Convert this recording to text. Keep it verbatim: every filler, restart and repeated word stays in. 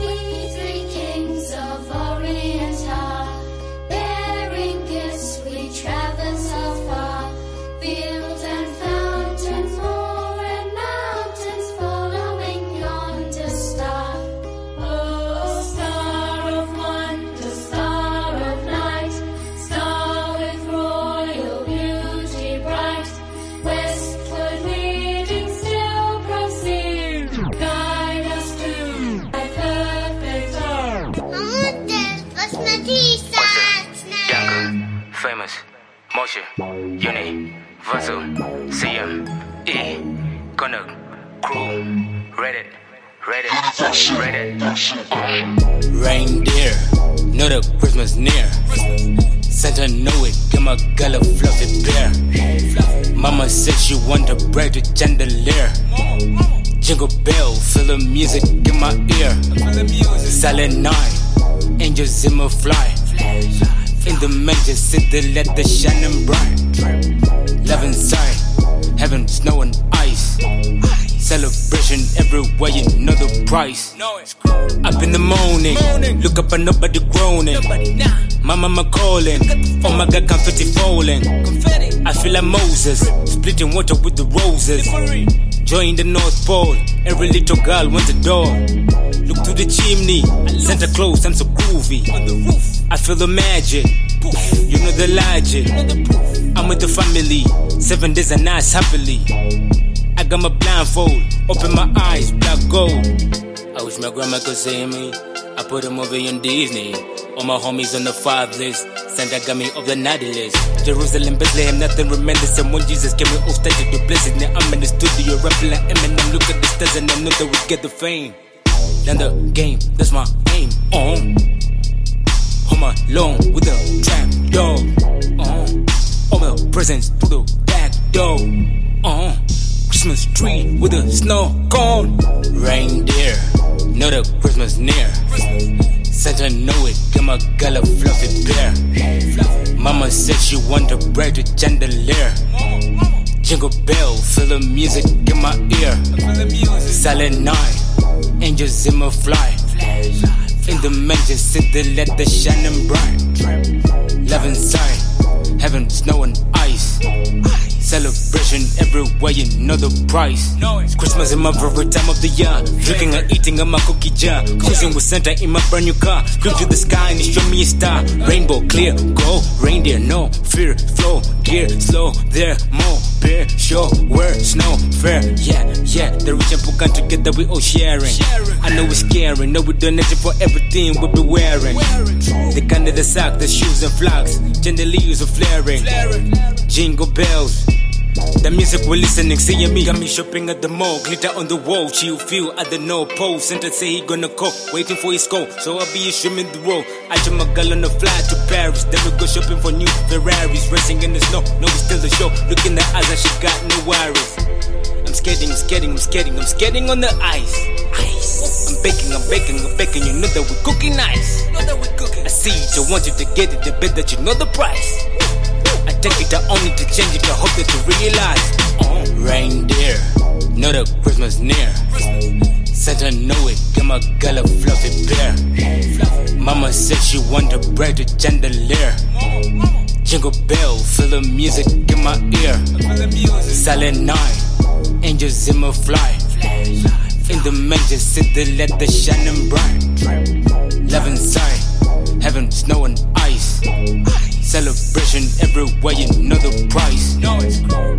We three kings of Orient are, bearing gifts we travel so far. Fields and fountains, moor and mountains, following yonder star. Oh, star of wonder, star of light, star with royal beauty bright, westward leading still proceed, guide us to thy perfect home. Mamutas, was mijn t-shirts Younger, famous, motion, uni, Vassal, C M, E, Gunnock, crew, Reddit, Reddit, Reddit. Reindeer, know the Christmas near. Santa know it, get my girl a fluffy bear. Mama said she want to break the chandelier. Jingle bell, feel the music in my ear. Silent night, angels in my fly. In the mansion, sit the let the shining bright. Love inside, heaven, snow and ice. Celebration everywhere, you know the price. Up in the morning, look up and nobody groaning. Mama, my calling, oh my God, confetti falling. I feel like Moses, splitting water with the roses. Join the North Pole, every little girl wants a door. Look to the chimney, Santa Claus, I'm so groovy. I feel the magic, you know the logic. I'm with the family, seven days and nights happily. I got my blindfold, open my eyes, black gold. I wish my grandma could see me, I put a movie on Disney. All my homies on the five list, Santa got me off the naughty list. Jerusalem, Bethlehem, nothing remained the same when Jesus came. We all started to bless it. Now I'm in the studio rapping like Eminem. Look at the stars and I know that we get the fame. Learn the game, that's my aim. On, home alone with the trap dog. On, all my presents through the back door. On, Christmas tree with the snow cone. Reindeer, know the Christmas near. Santa know it, get my girl a fluffy bear. Mama said she want to break the chandelier. Jingle bell, feel the music in my ear. Silent night, angels in my fly. In the mansion, sit the let the shining bright. Love inside, heaven, snow and ice. Celebration everywhere, you know the price. Christmas is my favorite time of the year. Drinking and eating on my cookie jar. Cruising with Santa in my brand new car. Look to the sky and he show me a star. Rainbow, clear, go, reindeer, no fear. Flow, gear, slow, there, more beer. Show, where, snow, fair. Yeah, yeah, the rich and poor come together, we all sharing. I know we're scaring, know we're donating for everything we be wearing. The kind of the sock, the shoes and flags. Chandeliers are flaring. Jingle bells. The music we're listening, seeing me. Got me shopping at the mall, glitter on the wall. Chill feel at the no pole. Santa say he gonna call, waiting for his call. So I'll be streaming the road. I took my girl on a flight to Paris. Then we go shopping for new Ferraris. Racing in the snow, no we still the show. Look in the eyes and she got no worries. I'm skating, I'm skating, I'm skating, I'm skating on the ice. Ice. I'm baking, I'm baking, I'm baking. You know that we're cooking nice. Know that we're cooking. I see it, I want you to get it. I bet that you know the price. I take it, I own it, to change it, I hope that you realize. Oh, reindeer, know the Christmas near. Santa know it, get my girl a fluffy bear. Mama said she want to break the chandelier. Jingle bell, feel the music in my ear. Silent night, angels in my fly. In the mansion, sit the let the shining bright. Love inside, heaven, snow and ice. Celebration everywhere, you know the price.